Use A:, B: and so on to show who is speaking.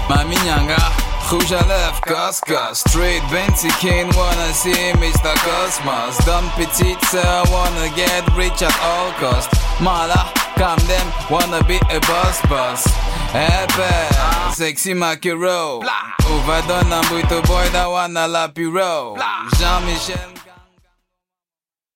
A: Mami Nyanga, rouge à lèvres, casse-casse. Straight Benty Kane, wanna see Mr. Cosmos. Dumb petite sir, wanna get rich at all cost. Mala, calm them, wanna be a boss. Hey, sexy Mackie Rowe. Overdone, I'm with a boy that wanna lap you roll. Jean-Michel.